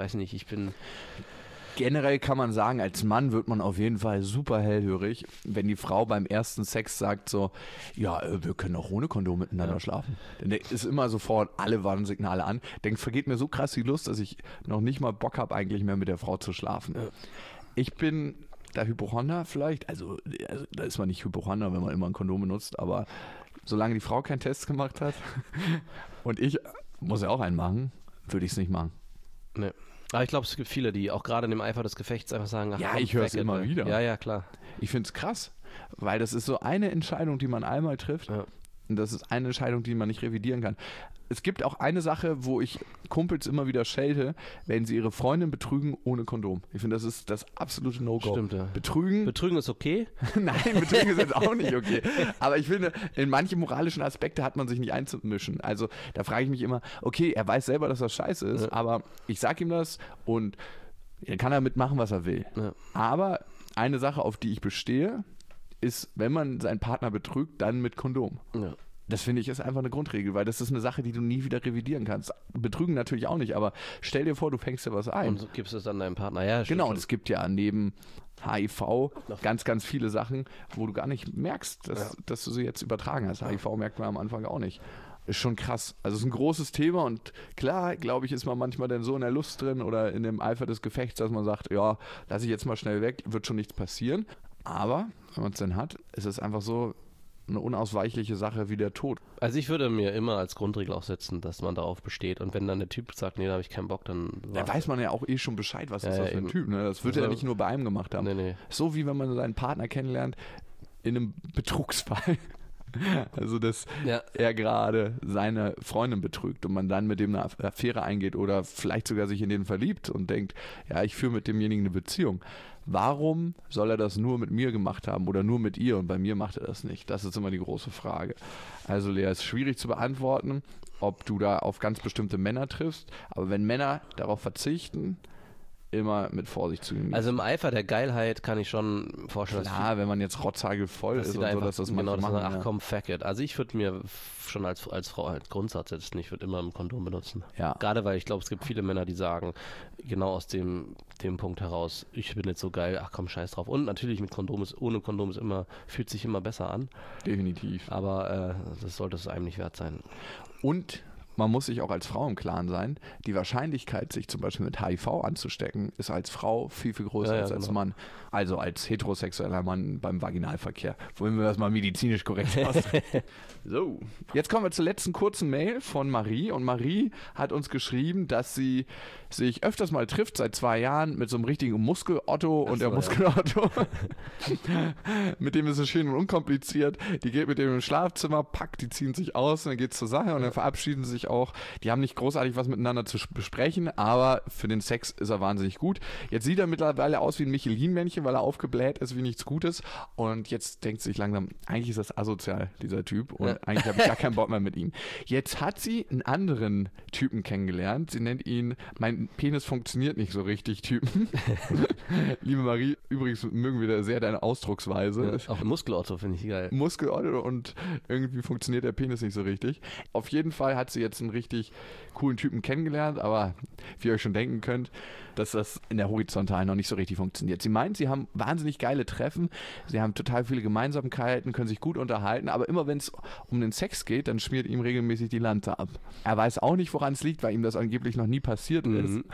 Generell kann man sagen, als Mann wird man auf jeden Fall super hellhörig, wenn die Frau beim ersten Sex sagt so, ja, wir können auch ohne Kondom miteinander schlafen. Dann ist immer sofort alle Warnsignale an. Vergeht mir so krass die Lust, dass ich noch nicht mal Bock habe, eigentlich mehr mit der Frau zu schlafen. Ja. Ich bin da Hypochonder vielleicht, also da ist man nicht Hypochonder, wenn man immer ein Kondom benutzt, aber solange die Frau keinen Test gemacht hat und ich muss ja auch einen machen, würde ich es nicht machen. Nee. Aber ich glaube, es gibt viele, die auch gerade in dem Eifer des Gefechts einfach sagen, ach, ja, ich höre es immer wieder. Ja, klar. Ich finde es krass. weil das ist so eine Entscheidung, die man einmal trifft. Ja. Und das ist eine Entscheidung, die man nicht revidieren kann. Es gibt auch eine Sache, wo ich Kumpels immer wieder schelte, wenn sie ihre Freundin betrügen ohne Kondom. Ich finde, das ist das absolute No-Go. Stimmt, ja. Betrügen ist okay. Nein, Betrügen ist jetzt auch nicht okay. Aber ich finde, in manche moralischen Aspekte hat man sich nicht einzumischen. Also da frage ich mich immer, okay, er weiß selber, dass das scheiße ist, aber ich sage ihm das und er kann damit machen, was er will. Ja. Aber eine Sache, auf die ich bestehe, ist, wenn man seinen Partner betrügt, dann mit Kondom. Ja. Das finde ich ist einfach eine Grundregel, weil das ist eine Sache, die du nie wieder revidieren kannst. Betrügen natürlich auch nicht, aber stell dir vor, du fängst dir was ein. Und so gibst es dann deinem Partner. Ja, genau, und stimmt. es gibt ja neben HIV ganz, ganz viele Sachen, wo du gar nicht merkst, dass du sie jetzt übertragen hast. HIV merkt man am Anfang auch nicht. Ist schon krass. Also es ist ein großes Thema und klar, glaube ich, ist man manchmal dann so in der Lust drin oder in dem Eifer des Gefechts, dass man sagt, ja, lass ich jetzt mal schnell weg, wird schon nichts passieren. Aber wenn man es dann hat, ist es einfach so eine unausweichliche Sache wie der Tod. Also ich würde mir immer als Grundregel auch setzen, dass man darauf besteht. Und wenn dann der Typ sagt, nee, da habe ich keinen Bock, dann... Da weiß man ja auch schon Bescheid, was ist das für ein Typ. Ne? Das wird er ja nicht nur bei einem gemacht haben. Nee. So wie wenn man seinen Partner kennenlernt in einem Betrugsfall. Also, dass er gerade seine Freundin betrügt und man dann mit dem eine Affäre eingeht oder vielleicht sogar sich in den verliebt und denkt, ja, ich führe mit demjenigen eine Beziehung. Warum soll er das nur mit mir gemacht haben oder nur mit ihr und bei mir macht er das nicht? Das ist immer die große Frage. Also Lea, ist schwierig zu beantworten, ob du da auf ganz bestimmte Männer triffst, aber wenn Männer darauf verzichten, immer mit Vorsicht zu genießen. Also im Eifer der Geilheit kann ich schon vorstellen, klar, wenn man jetzt rotzhagelvoll ist und so, dass das genau, machen. Ach komm, fuck it. Also ich würde mir schon als Frau halt Grundsatz setzen, ich würde immer ein Kondom benutzen. Ja. Gerade weil ich glaube, es gibt viele Männer, die sagen, genau aus dem Punkt heraus, ich bin jetzt so geil, ach komm, scheiß drauf. Und natürlich mit Kondom ohne Kondom ist immer, fühlt sich immer besser an. Definitiv. Aber das sollte es einem nicht wert sein. Und man muss sich auch als Frau im Klaren sein, die Wahrscheinlichkeit, sich zum Beispiel mit HIV anzustecken, ist als Frau viel, viel größer als Mann. Also als heterosexueller Mann beim Vaginalverkehr. Wollen wir das mal medizinisch korrekt ausdrücken. So, jetzt kommen wir zur letzten kurzen Mail von Marie. Und Marie hat uns geschrieben, dass sie sich öfters mal trifft, seit 2 Jahren, mit so einem richtigen Muskel-Otto. Und der Muskel-Otto, mit dem ist es schön und unkompliziert. Die geht mit dem im Schlafzimmer, packt, die ziehen sich aus und dann geht's zur Sache und dann verabschieden sie sich auch. Die haben nicht großartig was miteinander zu besprechen, aber für den Sex ist er wahnsinnig gut. Jetzt sieht er mittlerweile aus wie ein Michelin-Männchen, weil er aufgebläht ist wie nichts Gutes. Und jetzt denkt sie sich langsam, eigentlich ist das asozial, dieser Typ. Und eigentlich habe ich gar keinen Bock mehr mit ihm. Jetzt hat sie einen anderen Typen kennengelernt. Sie nennt ihn, mein Penis funktioniert nicht so richtig, Typen. Liebe Marie, übrigens mögen wir da sehr deine Ausdrucksweise. Ja, auch Muskelotto finde ich geil. Muskelotto und irgendwie funktioniert der Penis nicht so richtig. Auf jeden Fall hat sie jetzt einen richtig coolen Typen kennengelernt, aber wie ihr euch schon denken könnt, dass das in der Horizontalen noch nicht so richtig funktioniert. Sie meint, sie haben wahnsinnig geile Treffen, sie haben total viele Gemeinsamkeiten, können sich gut unterhalten, aber immer wenn es um den Sex geht, dann schmiert ihm regelmäßig die Lanze ab. Er weiß auch nicht, woran es liegt, weil ihm das angeblich noch nie passiert ist.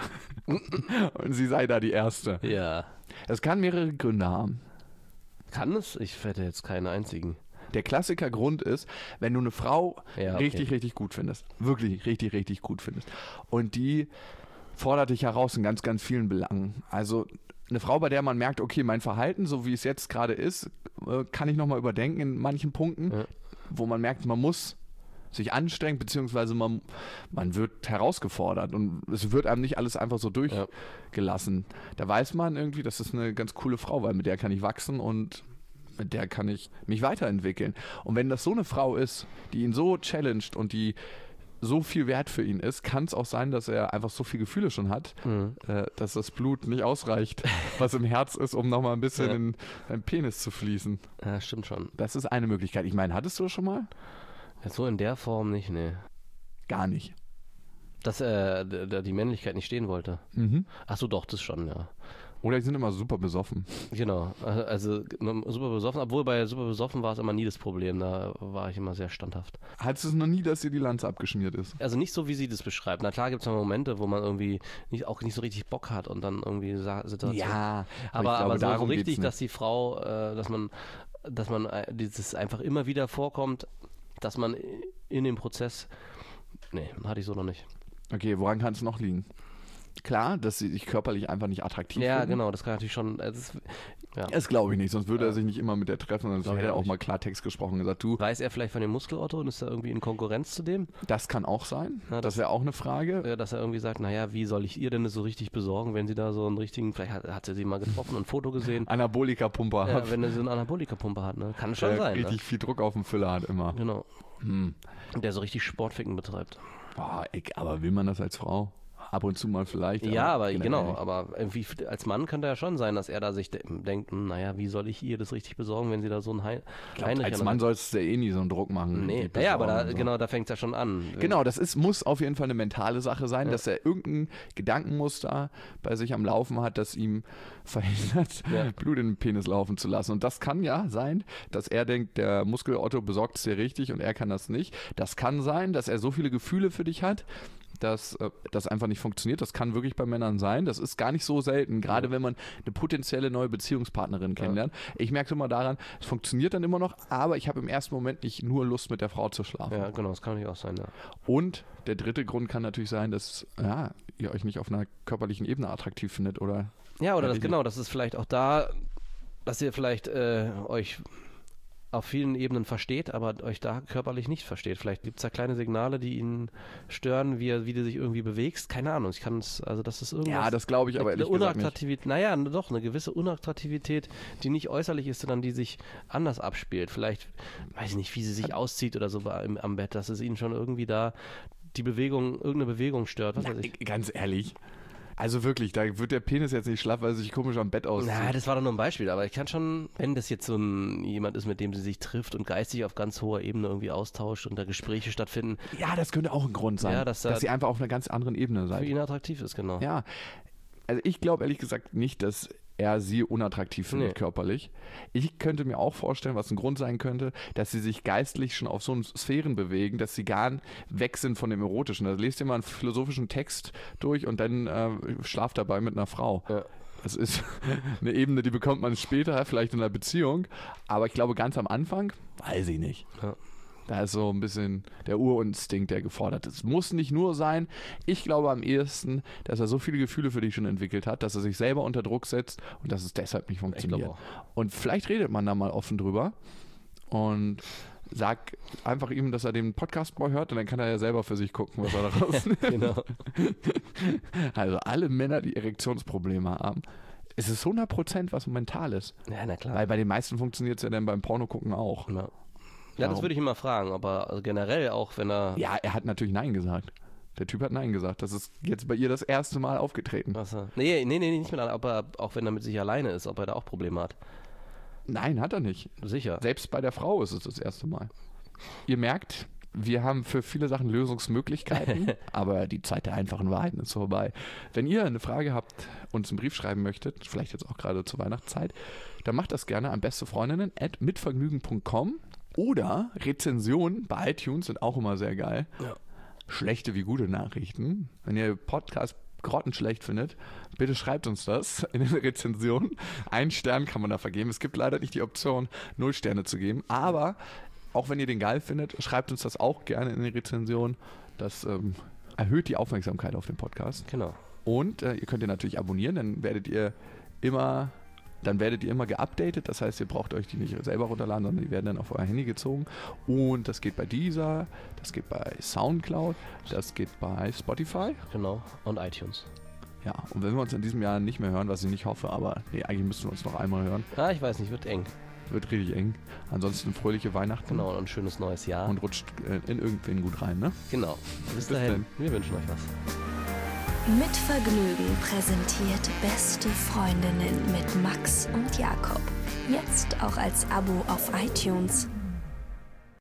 Und sie sei da die Erste. Ja. Das kann mehrere Gründe haben. Kann es? Ich hätte jetzt keinen einzigen. Der Klassikergrund ist, wenn du eine Frau richtig gut findest, wirklich richtig, richtig gut findest und die fordert dich heraus in ganz, ganz vielen Belangen. Also eine Frau, bei der man merkt, okay, mein Verhalten, so wie es jetzt gerade ist, kann ich nochmal überdenken in manchen Punkten, wo man merkt, man muss sich anstrengen, beziehungsweise man wird herausgefordert und es wird einem nicht alles einfach so durchgelassen. Da weiß man irgendwie, das ist eine ganz coole Frau, weil mit der kann ich wachsen und mit der kann ich mich weiterentwickeln. Und wenn das so eine Frau ist, die ihn so challenged und die so viel wert für ihn ist, kann es auch sein, dass er einfach so viele Gefühle schon hat, dass das Blut nicht ausreicht, was im Herz ist, um nochmal ein bisschen in seinen Penis zu fließen. Ja, stimmt schon. Das ist eine Möglichkeit. Ich meine, hattest du das schon mal? Ja, so in der Form nicht, nee. Gar nicht. Dass er die Männlichkeit nicht stehen wollte. Ach so, doch, das schon, ja. Oder die sind immer super besoffen. Genau, also super besoffen, obwohl bei super besoffen war es immer nie das Problem, da war ich immer sehr standhaft. Hattest du es noch nie, dass dir die Lanze abgeschmiert ist? Also nicht so, wie sie das beschreibt. Na klar gibt es Momente, wo man irgendwie auch nicht so richtig Bock hat und dann irgendwie Situation. Ja, aber so richtig, dass die Frau, dass man dieses einfach immer wieder vorkommt, dass man in dem Prozess, nee, hatte ich so noch nicht. Okay, woran kann es noch liegen? Klar, dass sie sich körperlich einfach nicht attraktiv Ja, finden. genau, das kann natürlich schon. Das glaube ich nicht, sonst würde er sich nicht immer mit der treffen, sonst hätte er auch nicht. mal Klartext gesprochen und gesagt, du, Weiß er vielleicht von dem Muskelotto und ist da irgendwie in Konkurrenz zu dem? das kann auch sein, Ja, das wäre auch eine Frage. Dass er irgendwie sagt, naja, wie soll ich ihr denn das so richtig besorgen, wenn sie da so einen richtigen, vielleicht hat sie mal getroffen und ein Foto gesehen. Anabolika-Pumper Ja, hat, wenn er so eine Anabolika-Pumpe hat, ne? Kann schon der sein. richtig Ne? viel Druck auf dem Füller hat immer. Genau. Der so richtig Sportficken betreibt. Boah, aber will man das als Frau? Ab und zu mal vielleicht. Ja, aber generell genau, nicht. aber irgendwie als Mann könnte ja schon sein, dass er da sich denkt, naja, wie soll ich ihr das richtig besorgen, wenn sie da so ein Heinrich Als Mann sollst du ja eh nie so einen Druck machen. Nee, die ja, aber besorgen und so. genau, da fängt es ja schon an. Genau, muss auf jeden Fall eine mentale Sache sein, dass er irgendein Gedankenmuster bei sich am Laufen hat, das ihm verhindert, Blut in den Penis laufen zu lassen. Und das kann ja sein, dass er denkt, der Muskel-Otto besorgt es dir richtig und er kann das nicht. Das kann sein, dass er so viele Gefühle für dich hat, dass das einfach nicht funktioniert. Das kann wirklich bei Männern sein. Das ist gar nicht so selten, gerade wenn man eine potenzielle neue Beziehungspartnerin kennenlernt. Ich merke immer daran, es funktioniert dann immer noch, aber ich habe im ersten Moment nicht nur Lust, mit der Frau zu schlafen. Ja, genau, das kann natürlich auch sein, ja. Und der dritte Grund kann natürlich sein, dass ihr euch nicht auf einer körperlichen Ebene attraktiv findet, oder? Ja, oder das ist vielleicht auch da, dass ihr vielleicht euch auf vielen Ebenen versteht, aber euch da körperlich nicht versteht. Vielleicht gibt es da kleine Signale, die ihn stören, wie du dich irgendwie bewegst. Keine Ahnung, das ist irgendwas. Ja, das glaube ich aber ehrlich gesagt nicht. Naja, doch, eine gewisse Unattraktivität, die nicht äußerlich ist, sondern die sich anders abspielt. Vielleicht, weiß ich nicht, wie sie sich auszieht oder so am Bett, dass es ihn schon irgendwie da irgendeine Bewegung stört. Was weiß ich. Ganz ehrlich. Also wirklich, da wird der Penis jetzt nicht schlaff, weil er sich komisch am Bett auszieht. Na, das war doch nur ein Beispiel, aber ich kann schon, wenn das jetzt jemand ist, mit dem sie sich trifft und geistig auf ganz hoher Ebene irgendwie austauscht und da Gespräche stattfinden. Ja, das könnte auch ein Grund sein, dass sie einfach auf einer ganz anderen Ebene seid. Für ihn attraktiv ist, genau. Ja, also ich glaube ehrlich gesagt nicht, dass er sie unattraktiv findet körperlich. Ich könnte mir auch vorstellen, was ein Grund sein könnte, dass sie sich geistlich schon auf so Sphären bewegen, dass sie gar nicht weg sind von dem Erotischen. Also lest dir mal einen philosophischen Text durch und dann schlaft dabei mit einer Frau. Ja. Das ist eine Ebene, die bekommt man später, vielleicht in einer Beziehung. Aber ich glaube, ganz am Anfang, weiß ich nicht. Ja. Da ist so ein bisschen der Urinstinkt, der gefordert ist. Es muss nicht nur sein. Ich glaube am ehesten, dass er so viele Gefühle für dich schon entwickelt hat, dass er sich selber unter Druck setzt und dass es deshalb nicht funktioniert. Und vielleicht redet man da mal offen drüber und sagt einfach ihm, dass er den Podcast mal hört und dann kann er ja selber für sich gucken, was er daraus nimmt. Genau. Also alle Männer, die Erektionsprobleme haben, es ist 100% was Mentales. Ja, na klar. Weil bei den meisten funktioniert es ja dann beim Pornogucken auch. Ja. Ja, das würde ich ihn mal fragen, aber generell auch, wenn er... Ja, er hat natürlich Nein gesagt. Der Typ hat Nein gesagt. Das ist jetzt bei ihr das erste Mal aufgetreten. Nee, nicht mit aber auch wenn er mit sich alleine ist, ob er da auch Probleme hat. Nein, hat er nicht. Sicher. Selbst bei der Frau ist es das erste Mal. Ihr merkt, wir haben für viele Sachen Lösungsmöglichkeiten, aber die Zeit der einfachen Wahrheiten ist vorbei. Wenn ihr eine Frage habt, uns einen Brief schreiben möchtet, vielleicht jetzt auch gerade zur Weihnachtszeit, dann macht das gerne an bestefreundinnen@mitvergnügen.com. Oder Rezensionen bei iTunes sind auch immer sehr geil. Ja. Schlechte wie gute Nachrichten. Wenn ihr Podcast grottenschlecht findet, bitte schreibt uns das in den Rezensionen. 1 Stern kann man da vergeben. Es gibt leider nicht die Option, 0 Sterne zu geben. Aber auch wenn ihr den geil findet, schreibt uns das auch gerne in den Rezensionen. Das erhöht die Aufmerksamkeit auf den Podcast. Genau. Und ihr könnt ihr natürlich abonnieren, dann werdet ihr immer geupdatet, das heißt, ihr braucht euch die nicht selber runterladen, sondern die werden dann auf euer Handy gezogen und das geht bei Deezer, das geht bei Soundcloud, das geht bei Spotify. Genau, und iTunes. Ja, und wenn wir uns in diesem Jahr nicht mehr hören, was ich nicht hoffe, aber nee, eigentlich müssen wir uns noch einmal hören. Ah, ich weiß nicht, wird eng. Wird richtig eng. Ansonsten fröhliche Weihnachten. Genau, und ein schönes neues Jahr. Und rutscht in irgendwen gut rein, ne? Genau. Bis dahin. Wir wünschen euch was. Mit Vergnügen präsentiert Beste Freundinnen mit Max und Jakob. Jetzt auch als Abo auf iTunes.